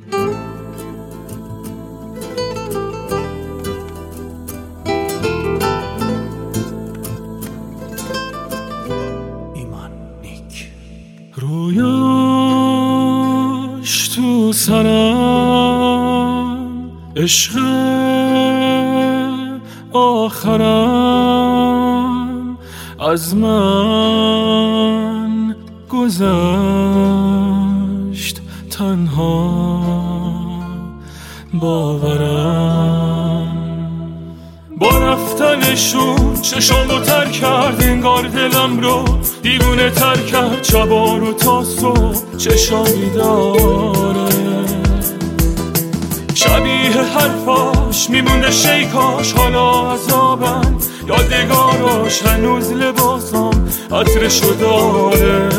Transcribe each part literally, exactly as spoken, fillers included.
رویاش تو سرم، عشق آخرم از من گذشت، تنها باورم. با رفتنشون چشامو تر کرد، انگار دلم رو دیوونه تر کرد. شبا رو تا صبح چشامی داره، شبیه حرفاش میمونه شیکاش. حالا عذابم یادگاراش، هنوز لباسم عطرشو داره.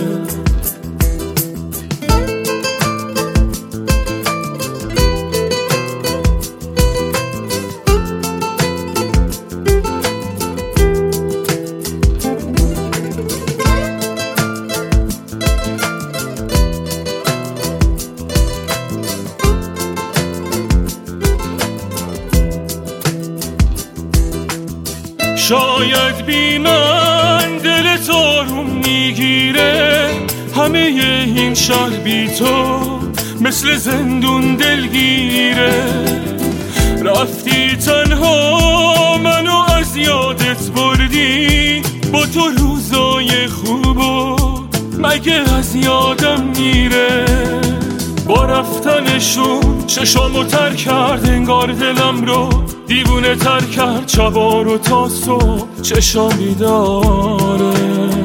شاید بی من دل تو رو میگیره، همه این شهر بی تو مثل زندون دلگیره. رفتی تنها منو از یادت بردی، با تو روزای خوبو مگه از یادم میره. با رفتنشون چشامو تر کرد، انگار دلم رو دیوونه تر کرد. شبا رو تا صبح چشامی داره،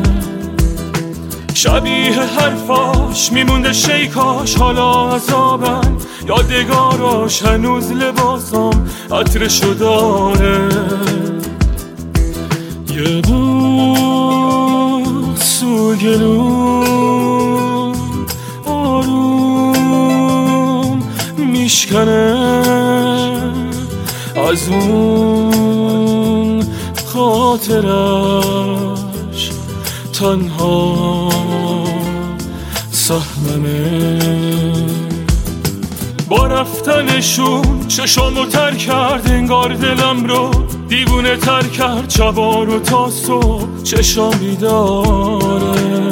شبیه حرفاش میمونده شیکاش. حالا عذابم یادگاراش، هنوز لباسم عطرشو داره. یه بوس و گلو آروم میشکنه از اون خاطرش، تنها سهممه. با رفتنشون چشامو تر کرد، انگار دلم رو دیوونه تر کرد. شبا رو تا صبح چشامی داره،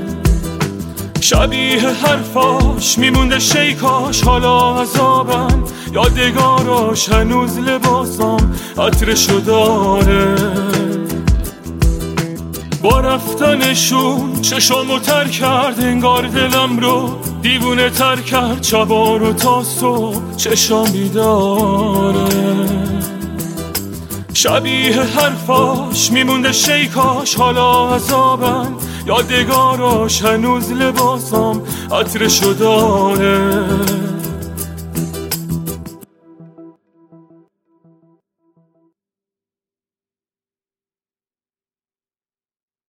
شبیه حرفاش میمونده شیکاش. حالا عذابم یادگاراش، هنوز لباسم عطرشو داره. با رفتنشون چشامو تر کرد، انگار دلم رو دیوونه تر کرد. شبا رو تا صبح چشامی داره، شبیه حرفاش میمونده شیکاش. حالا عذابم یادگاراش، هنوز لباسم عطرشو داره.